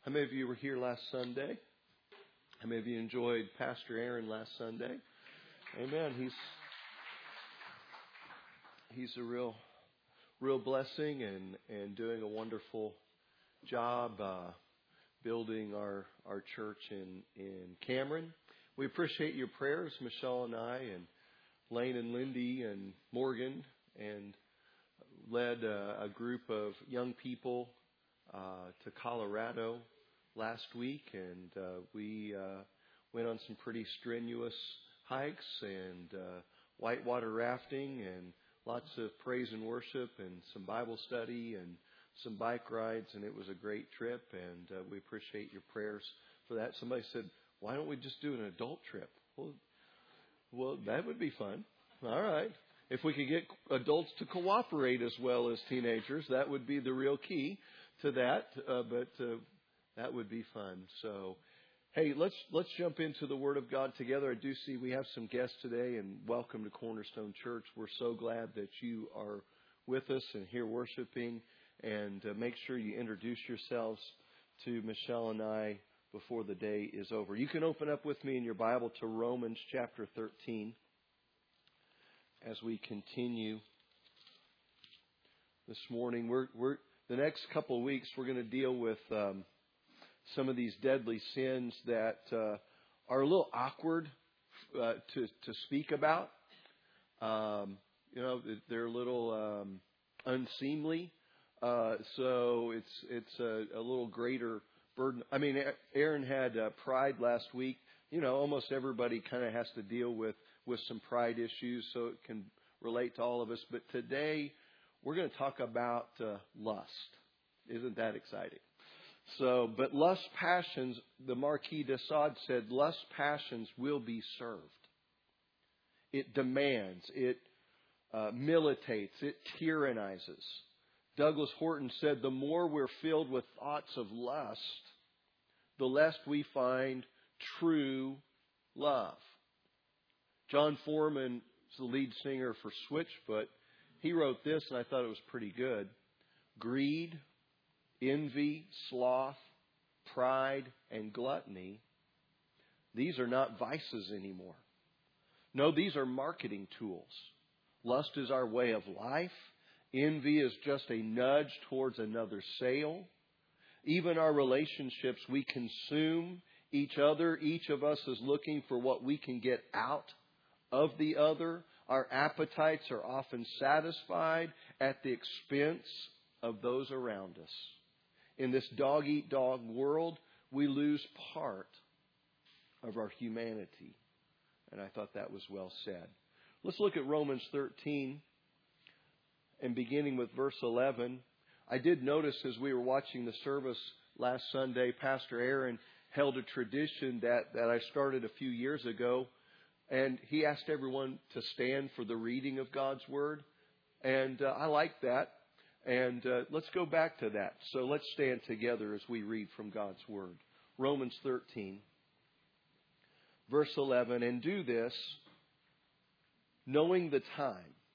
How many of you were here last Sunday? How many of you enjoyed Pastor Aaron last Sunday? Amen. He's a real blessing and doing a wonderful job building our church in Cameron. We appreciate your prayers, Michelle and I, and Lane and Lindy and Morgan, and led a group of young people to Colorado last week, and we went on some pretty strenuous hikes and whitewater rafting and lots of praise and worship and some Bible study and some bike rides, and it was a great trip, and we appreciate your prayers for that. Somebody said, why don't we just do an adult trip? Well, that would be fun. All right. If we could get adults to cooperate as well as teenagers, that would be the real key to that, but that would be fun. So, hey, let's jump into the Word of God together. I do see we have some guests today, and welcome to Cornerstone Church. We're so glad that you are with us and here worshiping, and make sure you introduce yourselves to Michelle and I before the day is over. You can open up with me in your Bible to Romans chapter 13 as we continue this morning. We're the next couple of weeks we're going to deal with some of these deadly sins that are a little awkward to speak about. They're a little unseemly, so it's a little greater burden. I mean, Aaron had pride last week. You know, almost everybody kind of has to deal with some pride issues, so it can relate to all of us. But today we're going to talk about lust. Isn't that exciting? So, but lust passions, the Marquis de Sade said, lust passions will be served. It demands, it militates, it tyrannizes. Douglas Horton said, the more we're filled with thoughts of lust, the less we find true love. John Foreman is the lead singer for Switchfoot. He wrote this, and I thought it was pretty good. Greed, envy, sloth, pride, and gluttony, these are not vices anymore. No, these are marketing tools. Lust is our way of life. Envy is just a nudge towards another sale. Even our relationships, we consume each other. Each of us is looking for what we can get out of the other. Our appetites are often satisfied at the expense of those around us. In this dog-eat-dog world, we lose part of our humanity. And I thought that was well said. Let's look at Romans 13 and beginning with verse 11. I did notice as we were watching the service last Sunday, Pastor Aaron held a tradition that I started a few years ago. And he asked everyone to stand for the reading of God's Word. And I like that. And let's go back to that. So let's stand together as we read from God's Word. Romans 13, verse 11. And do this, knowing the time,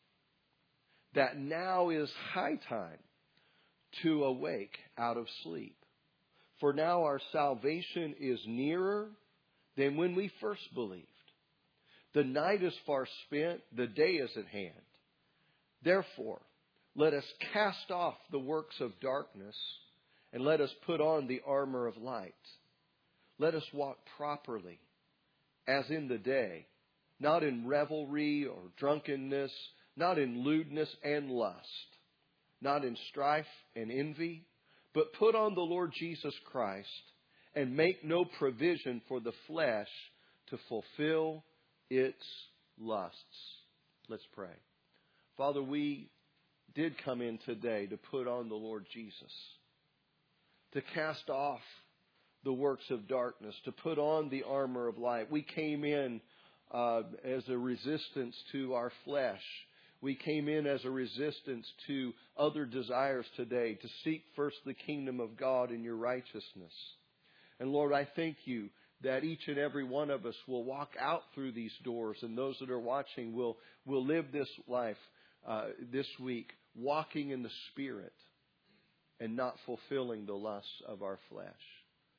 that now is high time to awake out of sleep. For now our salvation is nearer than when we first believed. The night is far spent, the day is at hand. Therefore, let us cast off the works of darkness and let us put on the armor of light. Let us walk properly as in the day, not in revelry or drunkenness, not in lewdness and lust, not in strife and envy, but put on the Lord Jesus Christ and make no provision for the flesh to fulfill its lusts. Let's pray. Father, we did come in today to put on the Lord Jesus, to cast off the works of darkness, to put on the armor of light. We came in as a resistance to our flesh. We came in as a resistance to other desires today, to seek first the kingdom of God and your righteousness. And Lord, I thank you that each and every one of us will walk out through these doors, and those that are watching will live this life this week, walking in the Spirit and not fulfilling the lusts of our flesh.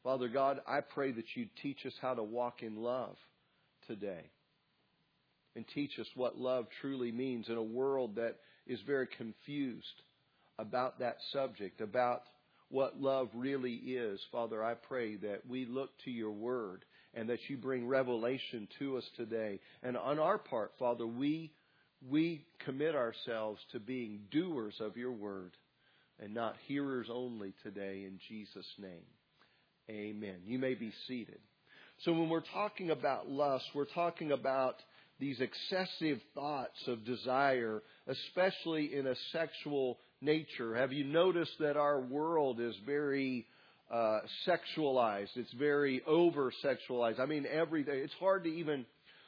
Father God, I pray that you teach us how to walk in love today. And teach us what love truly means in a world that is very confused about that subject, about what love really is. Father, I pray that we look to your word and that you bring revelation to us today. And on our part, Father, we commit ourselves to being doers of your word and not hearers only today, in Jesus' name. Amen. You may be seated. So when we're talking about lust, we're talking about these excessive thoughts of desire, especially in a sexual nature. Have you noticed that our world is very sexualized? It's very over-sexualized. I mean, everything. It's hard to even,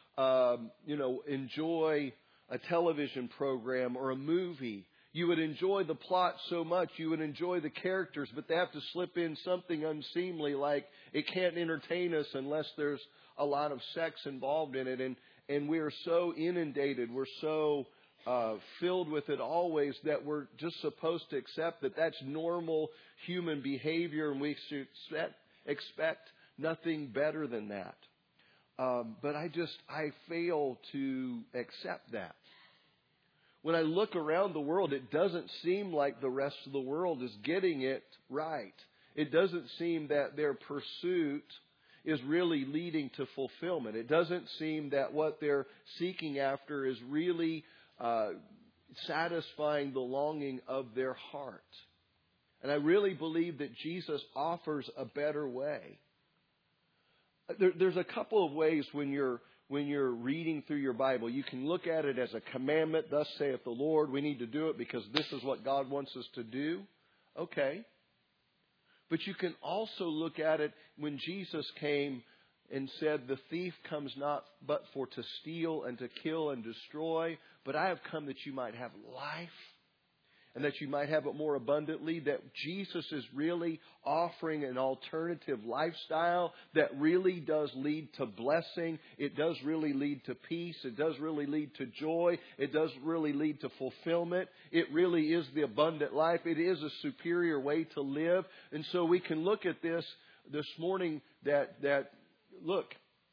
enjoy a television program or a movie. You would enjoy the plot so much, you would enjoy the characters, but they have to slip in something unseemly, like it can't entertain us unless there's a lot of sex involved in it. And we are so inundated, we're so filled with it always that we're just supposed to accept that that's normal human behavior, and we should expect nothing better than that. But I fail to accept that. When I look around the world, it doesn't seem like the rest of the world is getting it right. It doesn't seem that their pursuit is really leading to fulfillment. It doesn't seem that what they're seeking after is really satisfying the longing of their heart. And I really believe that Jesus offers a better way. There's a couple of ways when you're reading through your Bible. You can look at it as a commandment. Thus saith the Lord. We need to do it because this is what God wants us to do. Okay. But you can also look at it when Jesus came and said, the thief comes not but for to steal and to kill and destroy, but I have come that you might have life and that you might have it more abundantly. That Jesus is really offering an alternative lifestyle that really does lead to blessing. It does really lead to peace. It does really lead to joy. It does really lead to fulfillment. It really is the abundant life. It is a superior way to live. And so we can look at this morning that look,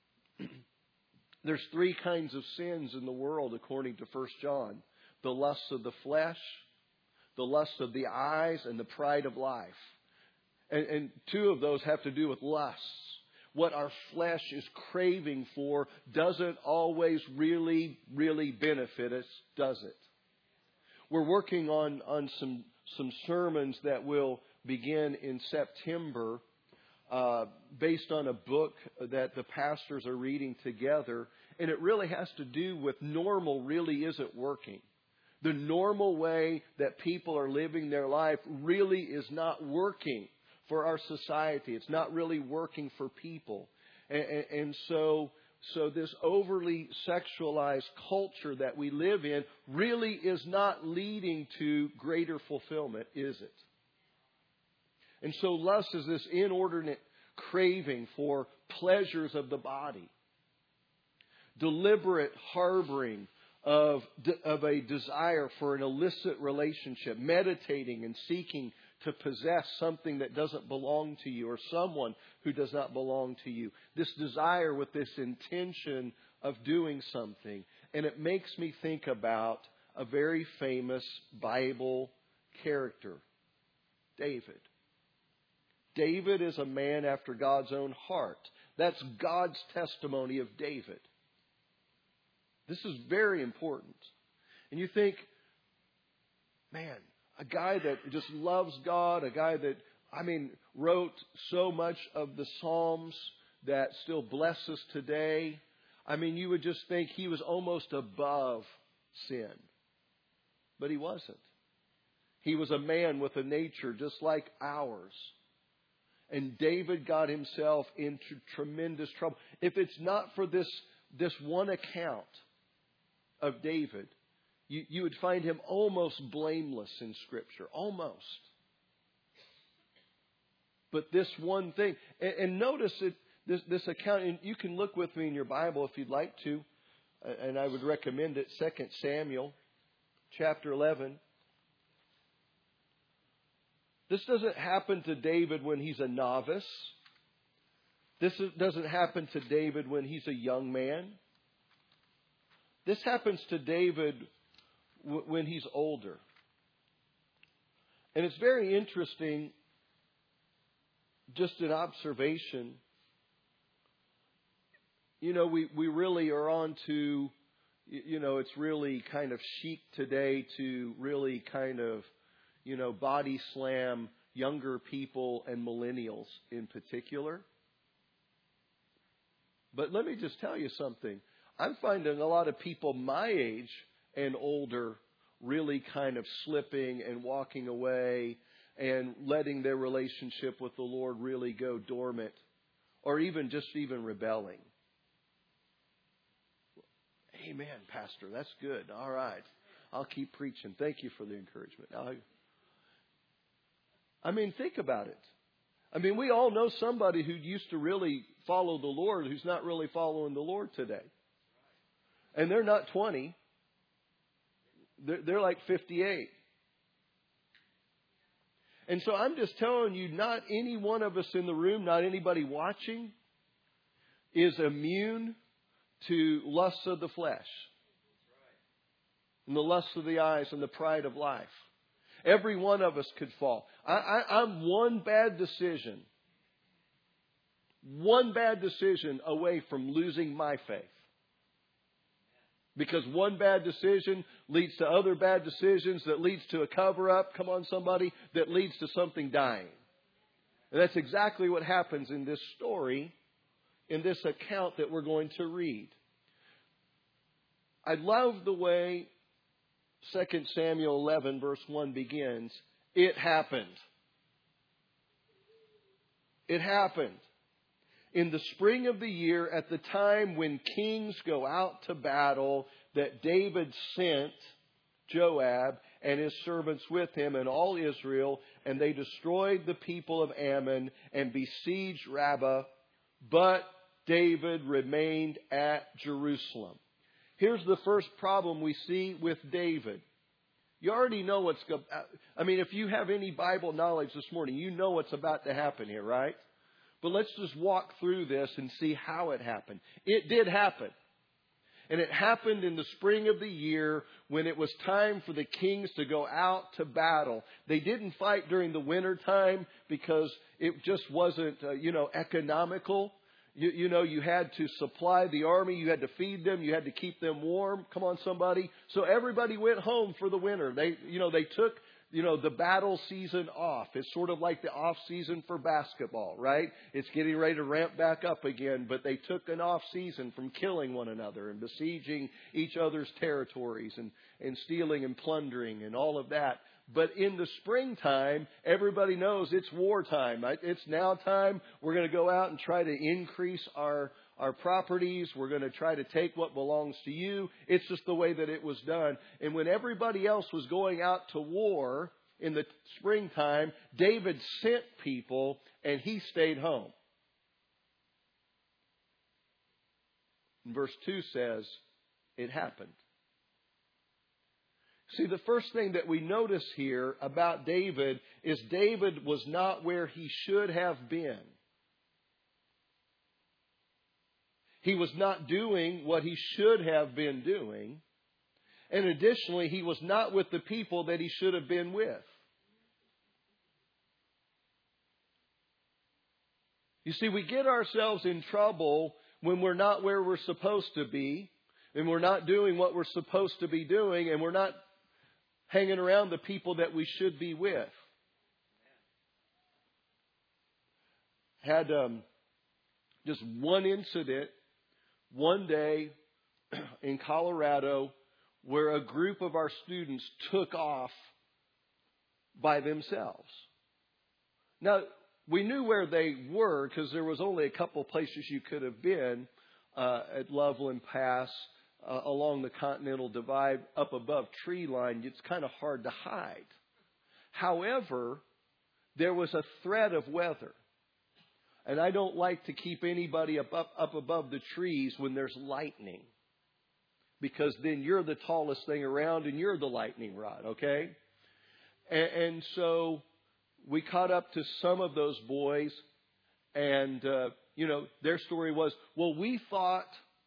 there's three kinds of sins in the world according to 1 John. The lust of the flesh, the lust of the eyes, and the pride of life. And two of those have to do with lusts. What our flesh is craving for doesn't always really, really benefit us, does it? We're working on some sermons that will begin in September based on a book that the pastors are reading together. And it really has to do with normal really isn't working. The normal way that people are living their life really is not working for our society. It's not really working for people. And so this overly sexualized culture that we live in really is not leading to greater fulfillment, is it? And so lust is this inordinate craving for pleasures of the body. Deliberate harboring of a desire for an illicit relationship, meditating and seeking to possess something that doesn't belong to you or someone who does not belong to you. This desire with this intention of doing something. And it makes me think about a very famous Bible character, David. David is a man after God's own heart. That's God's testimony of David. This is very important. And you think, man, a guy that just loves God, a guy that, wrote so much of the Psalms that still bless us today. You would just think he was almost above sin. But he wasn't. He was a man with a nature just like ours. And David got himself into tremendous trouble. If it's not for this one account of David, you would find him almost blameless in Scripture. Almost. But this one thing, and notice it, this account, and you can look with me in your Bible if you'd like to, and I would recommend it, 2 Samuel chapter 11. This doesn't happen to David when he's a novice. Doesn't happen to David when he's a young man. This happens to David when he's older. And it's very interesting, just an observation. You know, we really are on to, you know, it's really kind of chic today to really kind of, you know, body slam younger people and millennials in particular. But let me just tell you something. I'm finding a lot of people my age and older really kind of slipping and walking away and letting their relationship with the Lord really go dormant, or even rebelling. Amen, Pastor. That's good. All right. I'll keep preaching. Thank you for the encouragement. I mean, think about it. I mean, we all know somebody who used to really follow the Lord who's not really following the Lord today. And they're not 20. They're like 58. And so I'm just telling you, not any one of us in the room, not anybody watching, is immune to lusts of the flesh and the lusts of the eyes and the pride of life. Every one of us could fall. I'm one bad decision away from losing my faith. Because one bad decision leads to other bad decisions that leads to a cover-up. Come on, somebody. That leads to something dying. And that's exactly what happens in this story, in this account that we're going to read. I love the way 2 Samuel 11 verse 1 begins. It happened. It happened. In the spring of the year, at the time when kings go out to battle, that David sent Joab and his servants with him and all Israel, and they destroyed the people of Ammon and besieged Rabbah, but David remained at Jerusalem. Here's the first problem we see with David. You already know what's going to... I mean, if you have any Bible knowledge this morning, you know what's about to happen here, right? But let's just walk through this and see how it happened. It did happen. And it happened in the spring of the year when it was time for the kings to go out to battle. They didn't fight during the winter time because it just wasn't, economical. You had to supply the army. You had to feed them. You had to keep them warm. Come on, somebody. So everybody went home for the winter. They took the battle season off. It's sort of like the off season for basketball, right? It's getting ready to ramp back up again, but they took an off season from killing one another and besieging each other's territories and stealing and plundering and all of that. But in the springtime, everybody knows it's wartime. Right? It's now time. We're going to go out and try to increase our properties. We're going to try to take what belongs to you. It's just the way that it was done. And when everybody else was going out to war in the springtime, David sent people and he stayed home. And verse 2 says, it happened. See, the first thing that we notice here about David is David was not where he should have been. He was not doing what he should have been doing. And additionally, he was not with the people that he should have been with. You see, we get ourselves in trouble when we're not where we're supposed to be, and we're not doing what we're supposed to be doing, and we're not hanging around the people that we should be with. Had just one incident one day in Colorado where a group of our students took off by themselves. Now, we knew where they were because there was only a couple places you could have been at Loveland Pass, along the Continental Divide, up above tree line. It's kind of hard to hide. However, there was a threat of weather. And I don't like to keep anybody up above the trees when there's lightning. Because then you're the tallest thing around and you're the lightning rod, okay? And so we caught up to some of those boys And, their story was, well, we thought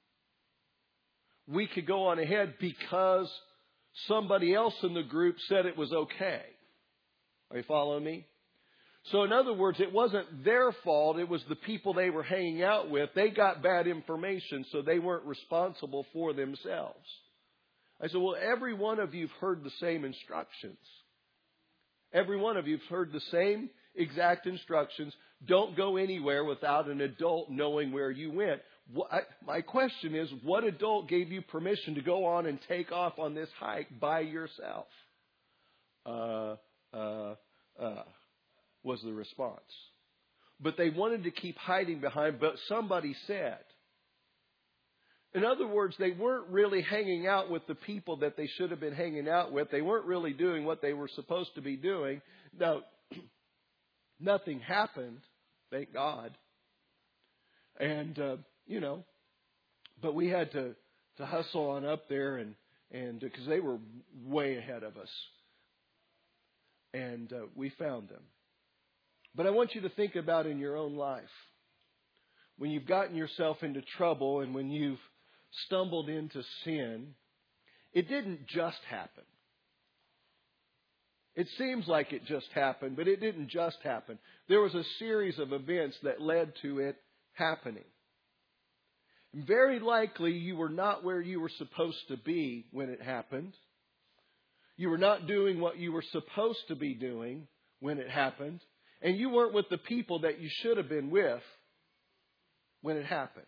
we could go on ahead because somebody else in the group said it was okay. Are you following me? So in other words, it wasn't their fault. It was the people they were hanging out with. They got bad information, so they weren't responsible for themselves. I said, well, every one of you've heard the same instructions. Every one of you've heard the same exact instructions. Don't go anywhere without an adult knowing where you went. My question is, what adult gave you permission to go on and take off on this hike by yourself? Was the response. But they wanted to keep hiding behind, but somebody said. In other words, they weren't really hanging out with the people that they should have been hanging out with. They weren't really doing what they were supposed to be doing. Now, nothing happened, thank God. And, but we had to hustle on up there and because they were way ahead of us. And we found them. But I want you to think about in your own life, when you've gotten yourself into trouble and when you've stumbled into sin, it didn't just happen. It seems like it just happened, but it didn't just happen. There was a series of events that led to it happening. Very likely you were not where you were supposed to be when it happened. You were not doing what you were supposed to be doing when it happened. And you weren't with the people that you should have been with when it happened.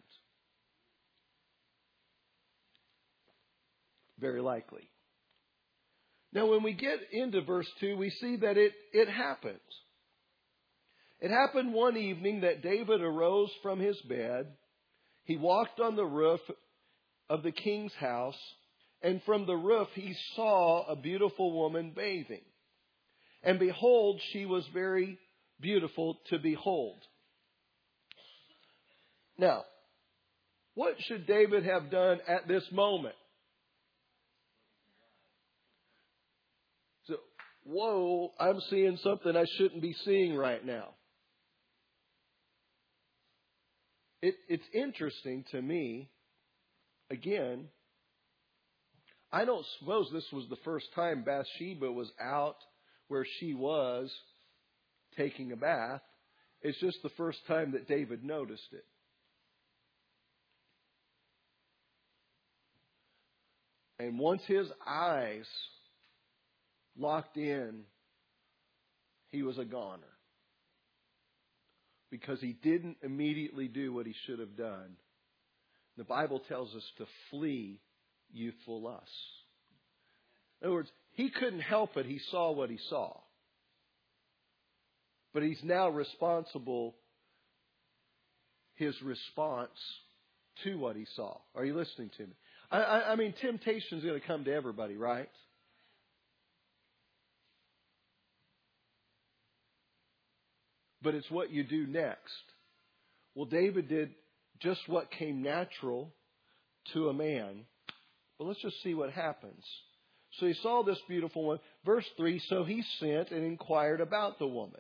Very likely. Now, when we get into verse 2, we see that it happened. It happened one evening that David arose from his bed. He walked on the roof of the king's house, and from the roof he saw a beautiful woman bathing. And behold, she was very beautiful to behold. Now, what should David have done at this moment? So, whoa, I'm seeing something I shouldn't be seeing right now. It's interesting to me, again, I don't suppose this was the first time Bathsheba was out where she was taking a bath. It's just the first time that David noticed it. And once his eyes locked in, he was a goner. Because he didn't immediately do what he should have done. The Bible tells us to flee youthful lusts. In other words, he couldn't help it. He saw what he saw. But he's now responsible, his response to what he saw. Are you listening to me? I mean, temptation's going to come to everybody, right? But it's what you do next. Well, David did just what came natural to a man. But let's just see what happens. So he saw this beautiful one. Verse 3, so he sent and inquired about the woman.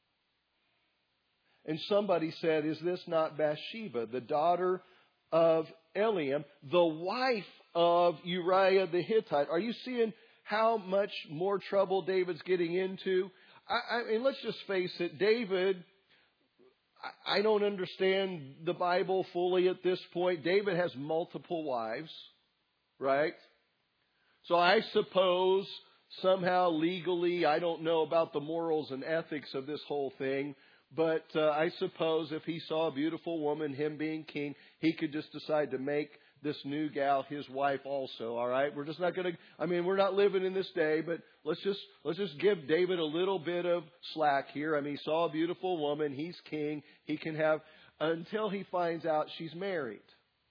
And somebody said, is this not Bathsheba, the daughter of Eliam, the wife of Uriah the Hittite? Are you seeing how much more trouble David's getting into? I mean, let's just face it, David, I don't understand the Bible fully at this point. David has multiple wives, right? So I suppose somehow legally, I don't know about the morals and ethics of this whole thing, but I suppose if he saw a beautiful woman, him being king, he could just decide to make this new gal his wife also, all right? We're just not going to, I mean, we're not living in this day, but let's just give David a little bit of slack here. I mean, he saw a beautiful woman, he's king, he can have, until he finds out she's married.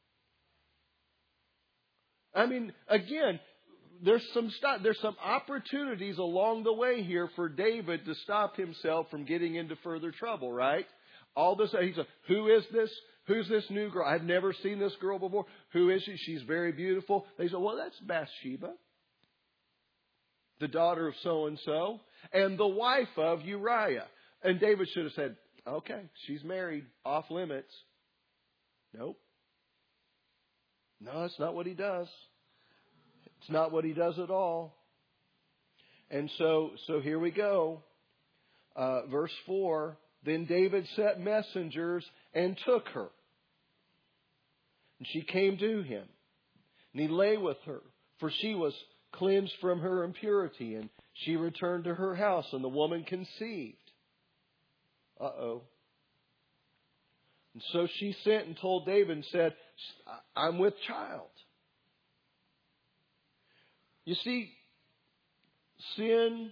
I mean, again, there's some opportunities along the way here for David to stop himself from getting into further trouble, right? All this, he said, who is this? Who's this new girl? I've never seen this girl before. Who is she? She's very beautiful. They said, well, that's Bathsheba, the daughter of so-and-so, and the wife of Uriah. And David should have said, Okay, she's married. Off limits. Nope. No, that's not what he does. It's not what he does at all. And so here we go. Verse 4, then David sent messengers and took her. And she came to him. And he lay with her, for she was cleansed from her impurity. And she returned to her house, and the woman conceived. Uh-oh. And so she sent and told David and said, I'm with child. You see, sin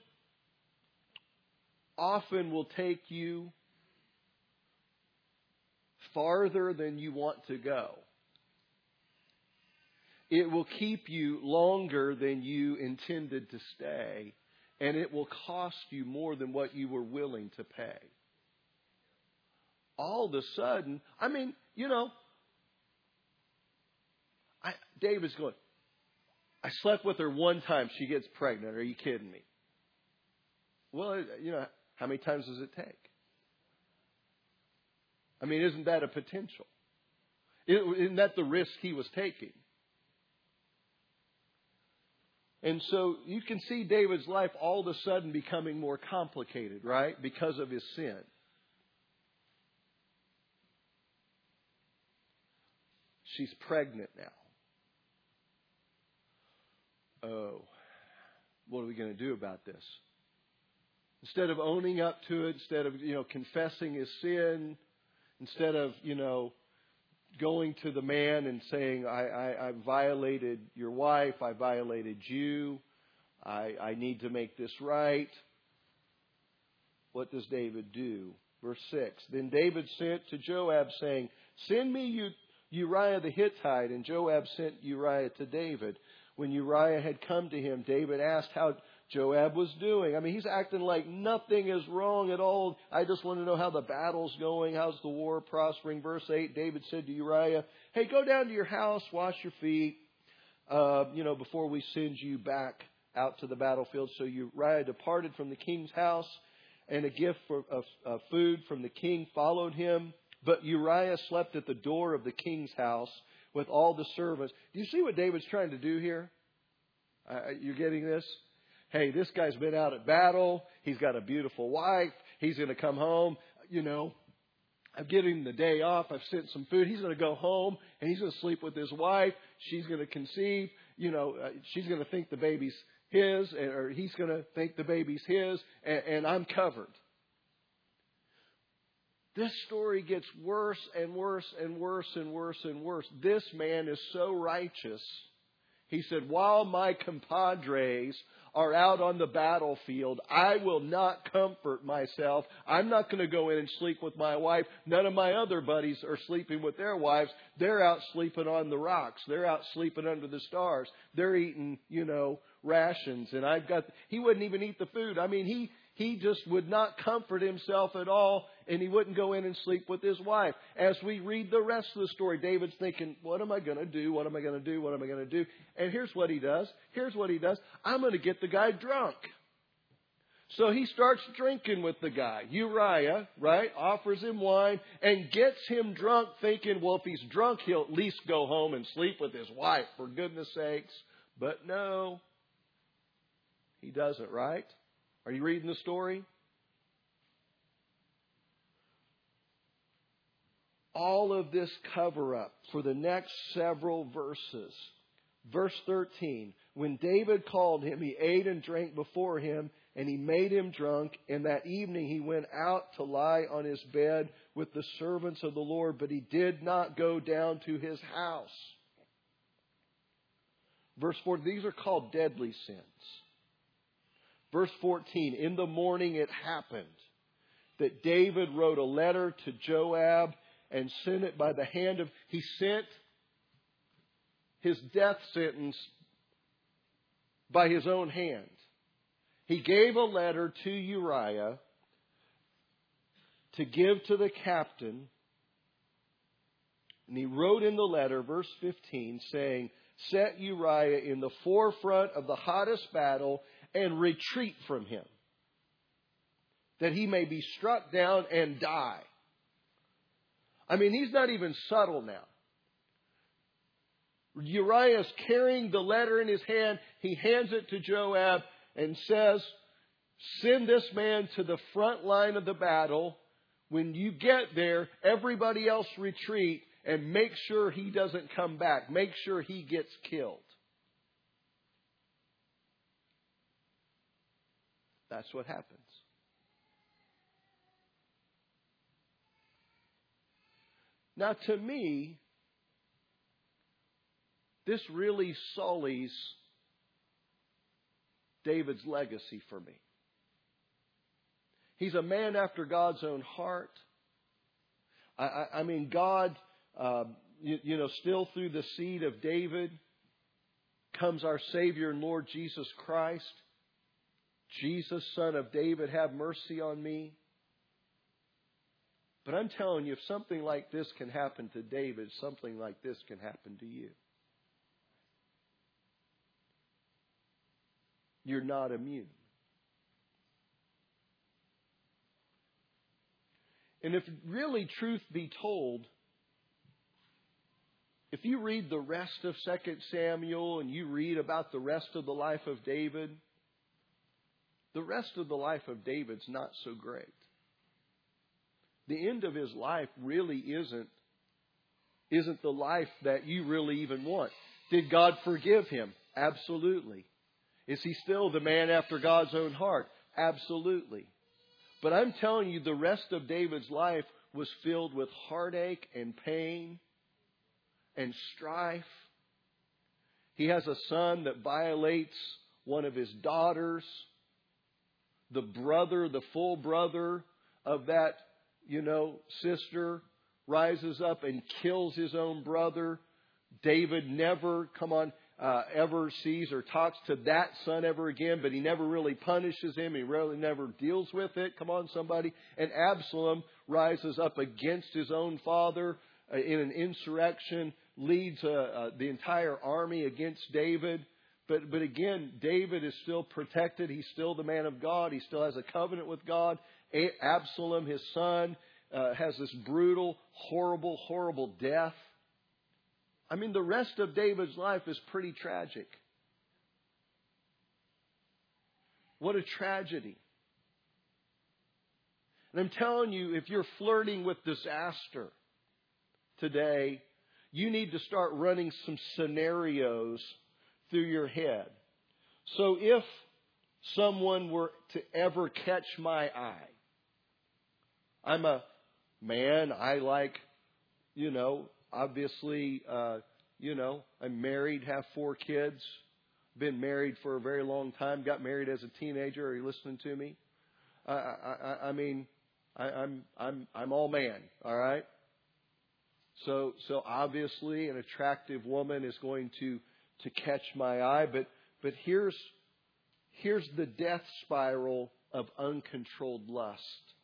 often will take you farther than you want to go. It will keep you longer than you intended to stay, and it will cost you more than what you were willing to pay. All of a sudden, David's going, I slept with her one time, she gets pregnant. Are you kidding me? Well, how many times does it take? Isn't that a potential? Isn't that the risk he was taking? And so you can see David's life all of a sudden becoming more complicated, right? Because of his sin. She's pregnant now. Oh, what are we going to do about this? Instead of owning up to it, instead of, confessing his sin, instead of, going to the man and saying, I violated your wife, I violated you, I need to make this right. What does David do? Verse 6, then David sent to Joab saying, send me Uriah the Hittite. And Joab sent Uriah to David. When Uriah had come to him, David asked how Joab was doing. He's acting like nothing is wrong at all. I just want to know how the battle's going. How's the war prospering? Verse 8, David said to Uriah, hey, go down to your house, wash your feet, before we send you back out to the battlefield. So Uriah departed from the king's house, and a gift of food from the king followed him. But Uriah slept at the door of the king's house with all the servants. Do you see what David's trying to do here? You're getting this? Hey, this guy's been out at battle. He's got a beautiful wife. He's going to come home. I'm giving him the day off. I've sent some food. He's going to go home and he's going to sleep with his wife. She's going to conceive. She's going to think the baby's his, or he's going to think the baby's his, and I'm covered. This story gets worse and worse and worse and worse and worse. This man is so righteous. He said, while my compadres are out on the battlefield, I will not comfort myself. I'm not going to go in and sleep with my wife. None of my other buddies are sleeping with their wives. They're out sleeping on the rocks. They're out sleeping under the stars. They're eating, rations. And he wouldn't even eat the food. He just would not comfort himself at all, and he wouldn't go in and sleep with his wife. As we read the rest of the story, David's thinking, what am I going to do? What am I going to do? What am I going to do? And here's what he does. I'm going to get the guy drunk. So he starts drinking with the guy. Uriah, right, offers him wine and gets him drunk, thinking, well, if he's drunk, he'll at least go home and sleep with his wife, for goodness sakes. But no, he doesn't, right? Are you reading the story? All of this cover up for the next several verses. Verse 13, when David called him, he ate and drank before him, and he made him drunk. And that evening he went out to lie on his bed with the servants of the Lord, but he did not go down to his house. Verse 4, these are called deadly sins. Verse 14, in the morning it happened that David wrote a letter to Joab and sent it by the hand of, he sent his death sentence by his own hand. He gave a letter to Uriah to give to the captain, and he wrote in the letter, verse 15, saying, set Uriah in the forefront of the hottest battle and retreat from him. that he may be struck down and die. I mean, he's not even subtle now. Uriah's carrying the letter in his hand. He hands it to Joab and says, send this man to the front line of the battle. When you get there, everybody else retreat and make sure he doesn't come back. Make sure he gets killed. That's what happens. Now, to me, this really sullies David's legacy for me. He's a man after God's own heart. I mean, God, still through the seed of David comes our Savior and Lord Jesus Christ. Jesus, Son of David, have mercy on me. But I'm telling you, if something like this can happen to David, something like this can happen to you. You're not immune. And if really truth be told, if you read the rest of 2 Samuel and you read about the rest of the life of David, the rest of the life of David's not so great. The end of his life really isn't the life that you really even want. Did God forgive him? Absolutely. Is he still the man after God's own heart? Absolutely. But I'm telling you, the rest of David's life was filled with heartache and pain and strife. He has a son that violates one of his daughters. The brother, the full brother of that, sister rises up and kills his own brother. David never, ever sees or talks to that son ever again, but he never really punishes him. He really never deals with it. Come on, somebody. And Absalom rises up against his own father in an insurrection, leads the entire army against David. But again, David is still protected. He's still the man of God. He still has a covenant with God. Absalom, his son, has this brutal, horrible, horrible death. I mean, the rest of David's life is pretty tragic. What a tragedy. And I'm telling you, if you're flirting with disaster today, you need to start running some scenarios through your head. So if someone were to ever catch my eye, I'm a man, I like, obviously, I'm married, have 4 kids, been married for a very long time, got married as a teenager. Are you listening to me? I'm all man, all right? So obviously an attractive woman is going to catch my eye, but here's the death spiral of uncontrolled lust.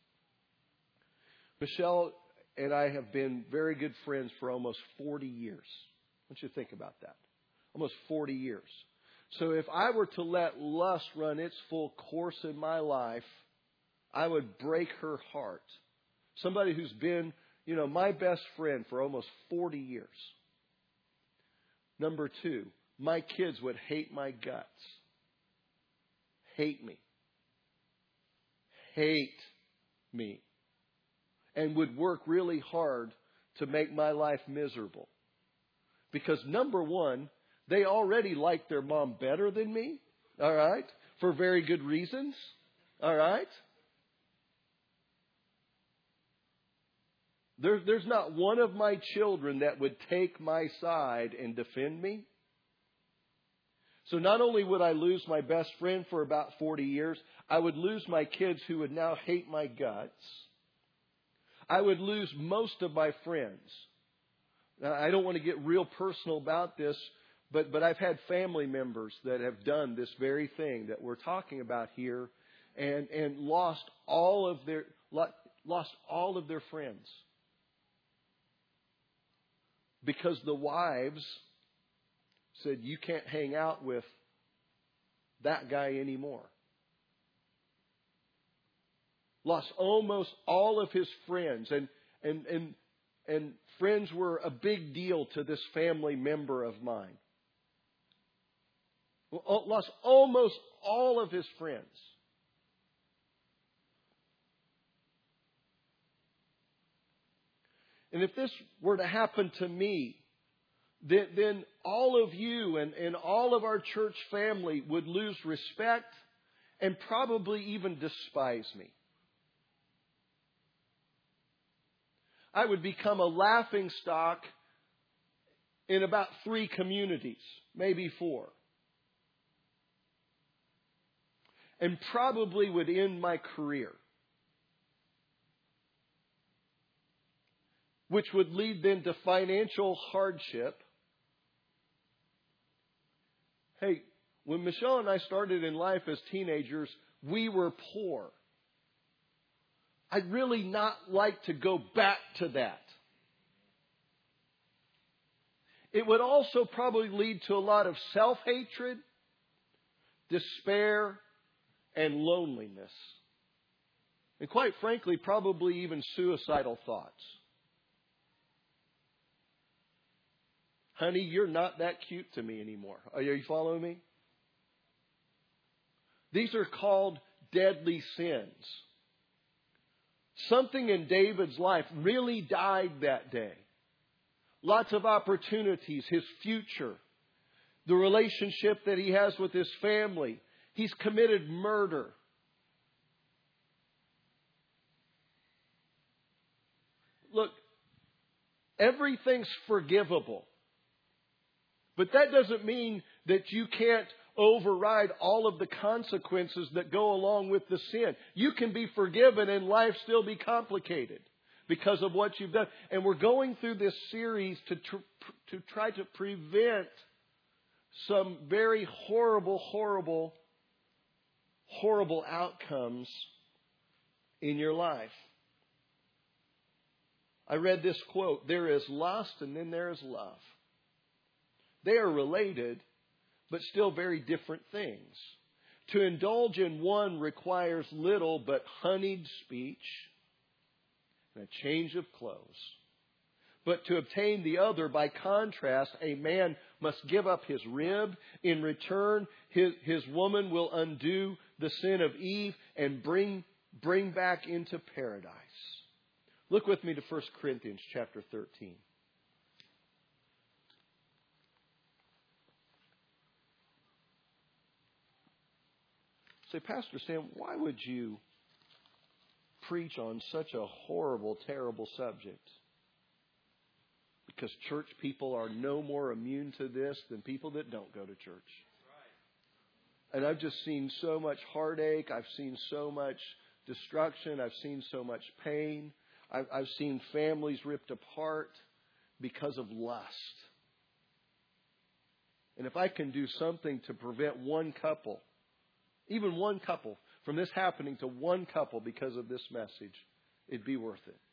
Michelle and I have been very good friends for almost 40 years. I want you to think about that. Almost 40 years. So if I were to let lust run its full course in my life, I would break her heart. Somebody who's been, my best friend for almost 40 years. Number 2, my kids would hate my guts. Hate me. Hate me. And would work really hard to make my life miserable. Because number 1, they already like their mom better than me. All right? For very good reasons. All right? There's not one of my children that would take my side and defend me. So not only would I lose my best friend for about 40 years, I would lose my kids who would now hate my guts. I would lose most of my friends. Now, I don't want to get real personal about this, but I've had family members that have done this very thing that we're talking about here and lost all of their friends. Because the wives said, you can't hang out with that guy anymore. lost almost all of his friends, and friends were a big deal to this family member of mine. Lost almost all of his friends. And if this were to happen to me, then all of you and all of our church family would lose respect and probably even despise me. I would become a laughingstock in about 3 communities, maybe 4. And probably would end my career. Which would lead then to financial hardship. Hey, when Michelle and I started in life as teenagers, we were poor. I'd really not like to go back to that. It would also probably lead to a lot of self-hatred, despair, and loneliness. And quite frankly, probably even suicidal thoughts. Honey, you're not that cute to me anymore. Are you following me? These are called deadly sins. Something in David's life really died that day. Lots of opportunities, his future, the relationship that he has with his family. He's committed murder. Look, everything's forgivable. But that doesn't mean that you can't override all of the consequences that go along with the sin. You can be forgiven and life still be complicated because of what you've done. And we're going through this series to try to prevent some very horrible outcomes in your life. I read this quote, "There is lust and then there is love. They are related, but still very different things. To indulge in one requires little but honeyed speech and a change of clothes. But to obtain the other, by contrast, a man must give up his rib. In return, his woman will undo the sin of Eve and bring back into paradise." Look with me to 1 Corinthians chapter 13. Say, Pastor Sam, why would you preach on such a horrible, terrible subject? Because church people are no more immune to this than people that don't go to church. And I've just seen so much heartache. I've seen so much destruction. I've seen so much pain. I've seen families ripped apart because of lust. And if I can do something to prevent one couple, even one couple, from this happening to one couple because of this message, it'd be worth it.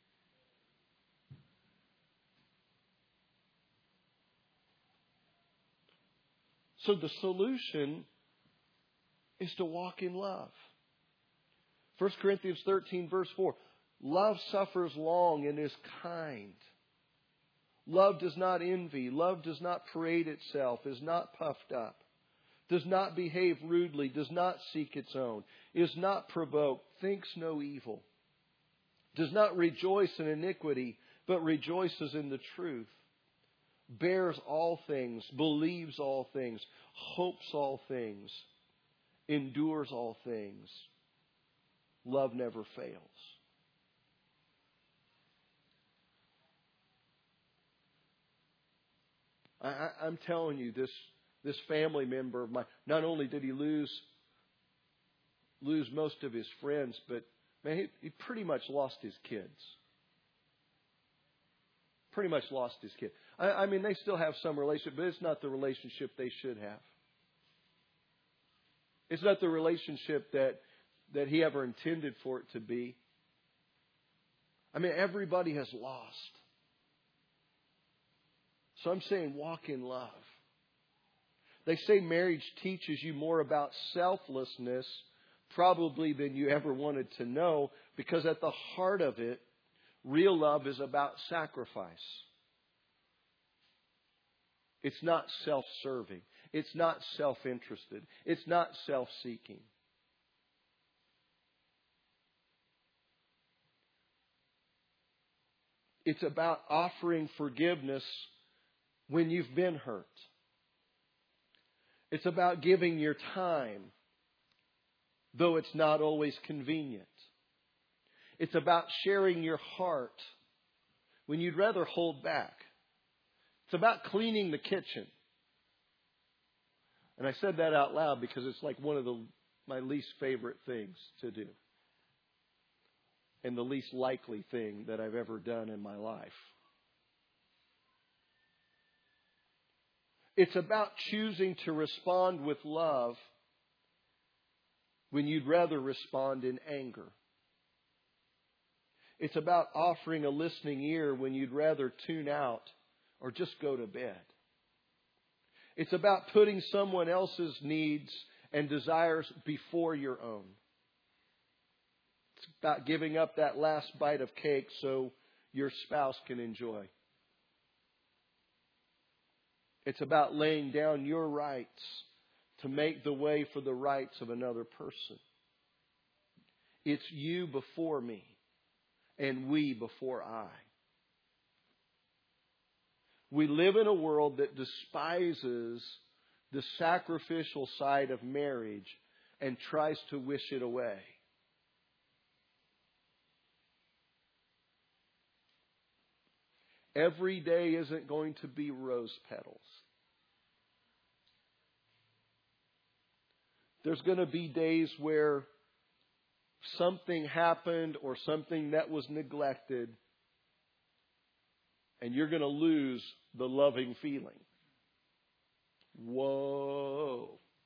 So the solution is to walk in love. 1 Corinthians 13, verse 4. Love suffers long and is kind. Love does not envy. Love does not parade itself, is not puffed up, does not behave rudely, does not seek its own, is not provoked, thinks no evil, does not rejoice in iniquity, but rejoices in the truth, bears all things, believes all things, hopes all things, endures all things. Love never fails. I'm telling you, this family member of mine, not only did he lose most of his friends, but man, he pretty much lost his kids. Pretty much lost his kids. I mean, they still have some relationship, but it's not the relationship they should have. It's not the relationship that he ever intended for it to be. I mean, everybody has lost. So I'm saying walk in love. They say marriage teaches you more about selflessness probably than you ever wanted to know, because at the heart of it, real love is about sacrifice. It's not self-serving. It's not self-interested. It's not self-seeking. It's about offering forgiveness when you've been hurt. It's about giving your time, though it's not always convenient. It's about sharing your heart when you'd rather hold back. It's about cleaning the kitchen. And I said that out loud because it's like one of my least favorite things to do. And the least likely thing that I've ever done in my life. It's about choosing to respond with love when you'd rather respond in anger. It's about offering a listening ear when you'd rather tune out or just go to bed. It's about putting someone else's needs and desires before your own. It's about giving up that last bite of cake so your spouse can enjoy. It's about laying down your rights to make the way for the rights of another person. It's you before me and we before I. We live in a world that despises the sacrificial side of marriage and tries to wish it away. Every day isn't going to be rose petals. There's going to be days where something happened or something that was neglected, and you're going to lose the loving feeling. Whoa.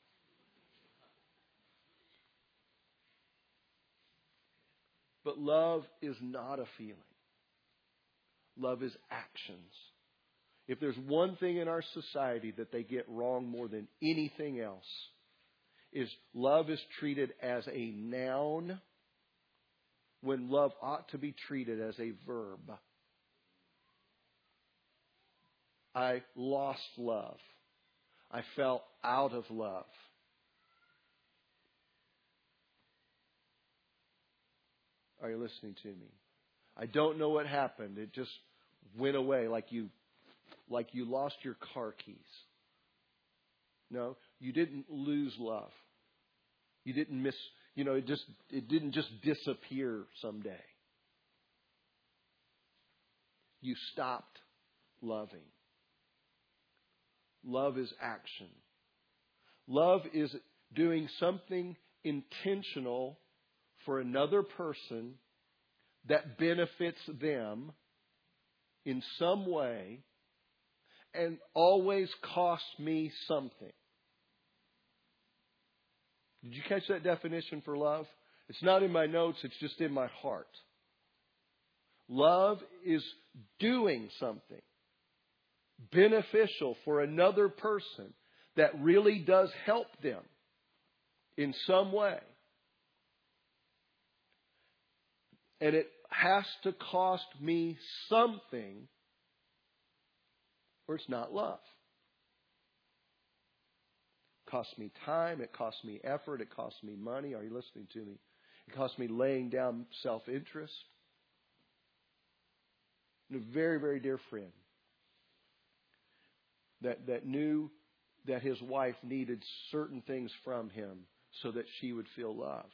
But love is not a feeling. Love is actions. If there's one thing in our society that they get wrong more than anything else, is love is treated as a noun when love ought to be treated as a verb. I lost love. I fell out of love. Are you listening to me? I don't know what happened. It just went away like you lost your car keys. No, you didn't lose love. You didn't miss, it didn't just disappear someday. You stopped loving. Love is action. Love is doing something intentional for another person that benefits them in some way and always costs me something. Did you catch that definition for love? It's not in my notes, it's just in my heart. Love is doing something beneficial for another person that really does help them in some way. And it has to cost me something or it's not love. It costs me time. It costs me effort. It costs me money. Are you listening to me? It costs me laying down self-interest. And a very, very dear friend that knew that his wife needed certain things from him so that she would feel loved.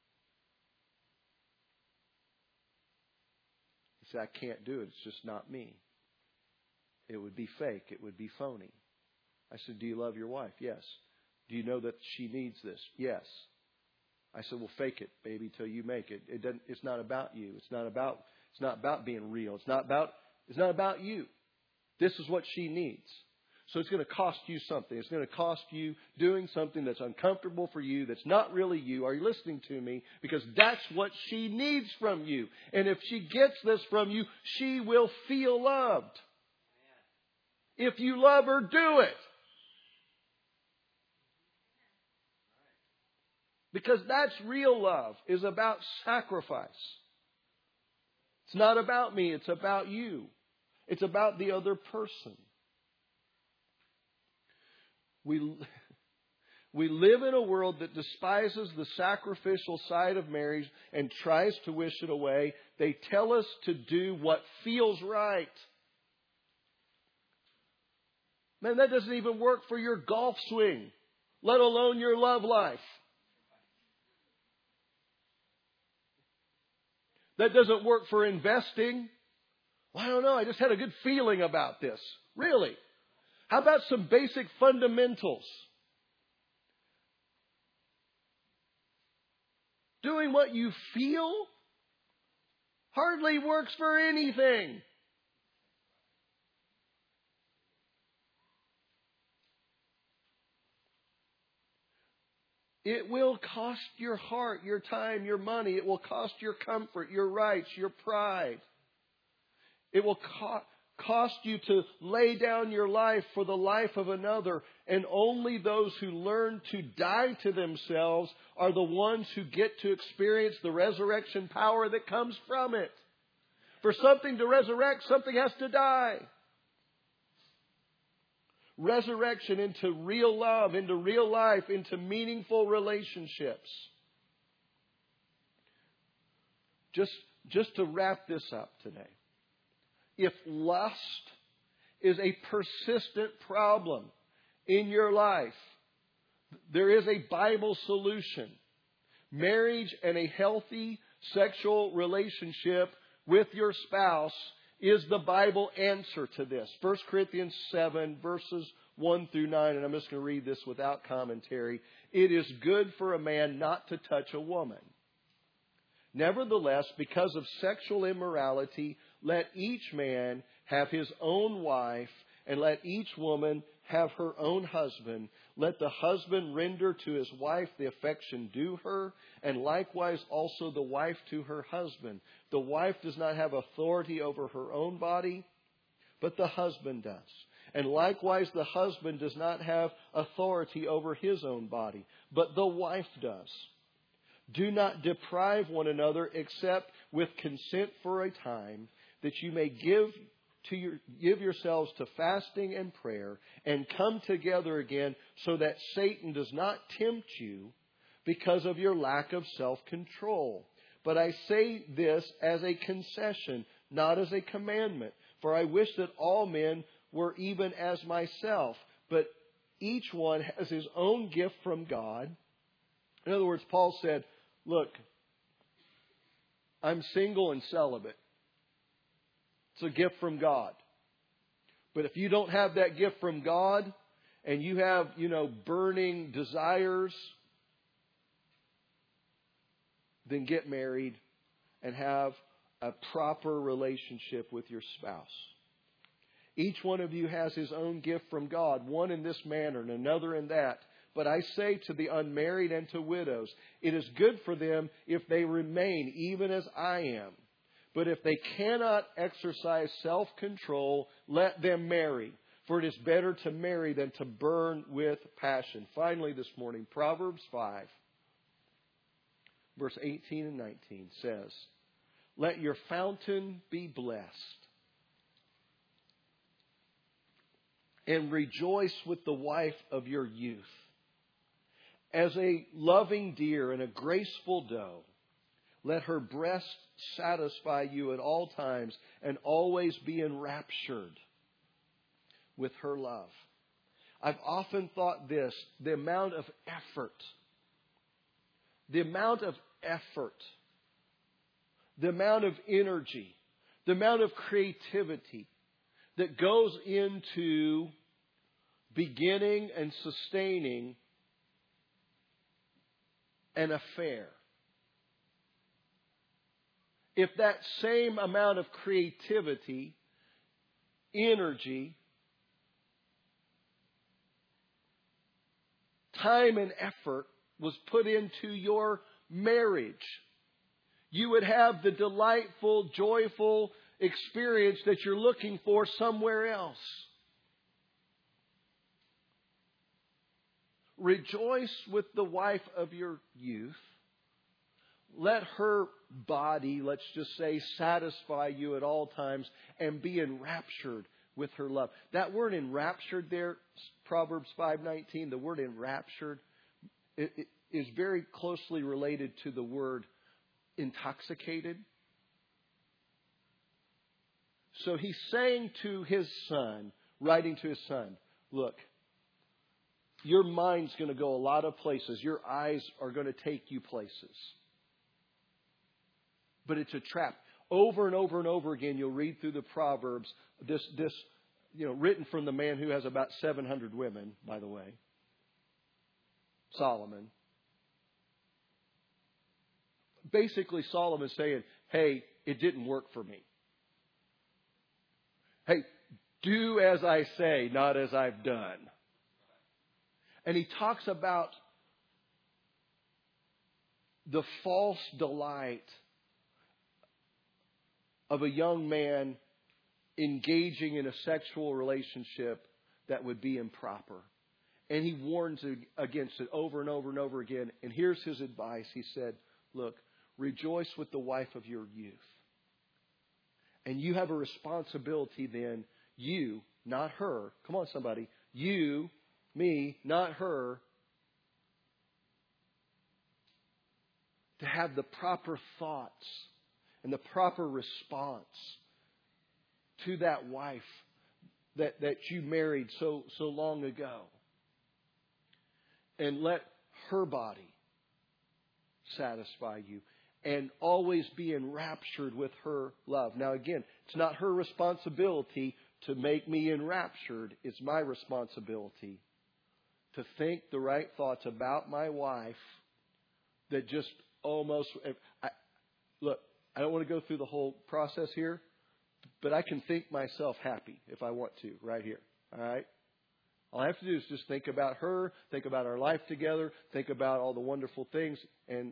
He said, I can't do it. It's just not me. It would be fake. It would be phony. I said, do you love your wife? Yes. Do you know that she needs this? Yes. I said, well, fake it, baby, till you make it. It's not about you. It's not about being real. It's not about you. This is what she needs. So it's going to cost you something. It's going to cost you doing something that's uncomfortable for you, that's not really you. Are you listening to me? Because that's what she needs from you. And if she gets this from you, she will feel loved. If you love her, do it. Because that's real love, is about sacrifice. It's not about me, it's about you. It's about the other person. We live in a world that despises the sacrificial side of marriage and tries to wish it away. They tell us to do what feels right. Man, that doesn't even work for your golf swing, let alone your love life. That doesn't work for investing. Well, I don't know, I just had a good feeling about this. Really? How about some basic fundamentals? Doing what you feel hardly works for anything. It will cost your heart, your time, your money. It will cost your comfort, your rights, your pride. It will cost you to lay down your life for the life of another. And only those who learn to die to themselves are the ones who get to experience the resurrection power that comes from it. For something to resurrect, something has to die. Resurrection into real love, into real life, into meaningful relationships. Just to wrap this up today. If lust is a persistent problem in your life, there is a Bible solution. Marriage and a healthy sexual relationship with your spouse is the Bible answer to this. 1 Corinthians 7 verses 1 through 9, and I'm just going to read this without commentary. It is good for a man not to touch a woman. Nevertheless, because of sexual immorality, let each man have his own wife, and let each woman have her own husband. Let the husband render to his wife the affection due her, and likewise also the wife to her husband. The wife does not have authority over her own body, but the husband does. And likewise the husband does not have authority over his own body, but the wife does. Do not deprive one another except with consent for a time, that you may give yourselves to fasting and prayer, and come together again, so that Satan does not tempt you because of your lack of self-control. But I say this as a concession, not as a commandment. For I wish that all men were even as myself, but each one has his own gift from God. In other words, Paul said, look, I'm single and celibate. It's a gift from God. But if you don't have that gift from God, and you have, burning desires, then get married and have a proper relationship with your spouse. Each one of you has his own gift from God, one in this manner and another in that. But I say to the unmarried and to widows, it is good for them if they remain even as I am. But if they cannot exercise self-control, let them marry. For it is better to marry than to burn with passion. Finally this morning, Proverbs 5, verse 18 and 19 says, let your fountain be blessed, and rejoice with the wife of your youth. As a loving deer and a graceful doe, let her breast satisfy you at all times, and always be enraptured with her love. I've often thought this, the amount of effort, the amount of energy, the amount of creativity that goes into beginning and sustaining an affair. If that same amount of creativity, energy, time and effort was put into your marriage, you would have the delightful, joyful experience that you're looking for somewhere else. rejoice with the wife of your youth. Let her body, let's just say, satisfy you at all times and be enraptured with her love. That word enraptured there, Proverbs 5:19, the word enraptured is very closely related to the word intoxicated. So he's saying to his son, writing to his son, look, your mind's going to go a lot of places. Your eyes are going to take you places. But it's a trap. Over and over and over again, you'll read through the Proverbs, this written from the man who has about 700 women, by the way, Solomon. Basically, Solomon's saying, hey, it didn't work for me. Hey, do as I say, not as I've done. And he talks about the false delight of a young man engaging in a sexual relationship that would be improper. And he warns against it over and over and over again. And here's his advice. He said, look, rejoice with the wife of your youth. And you have a responsibility then, you, not her. Come on, somebody. You, me, not her. To have the proper thoughts and the proper response to that wife that you married so long ago. And let her body satisfy you. And always be enraptured with her love. Now again, it's not her responsibility to make me enraptured. It's my responsibility to think the right thoughts about my wife that just almost... Look, I don't want to go through the whole process here, but I can think myself happy if I want to right here. All right? All I have to do is just think about her, think about our life together, think about all the wonderful things, and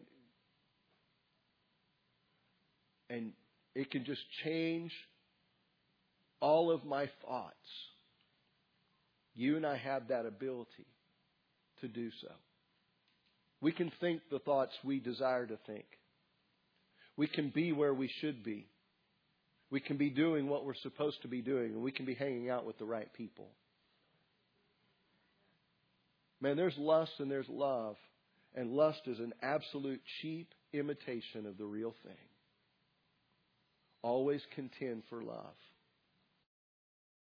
it can just change all of my thoughts. You and I have that ability to do so. We can think the thoughts we desire to think. We can be where we should be. We can be doing what we're supposed to be doing, and we can be hanging out with the right people. Man, there's lust and there's love, and lust is an absolute cheap imitation of the real thing. Always contend for love.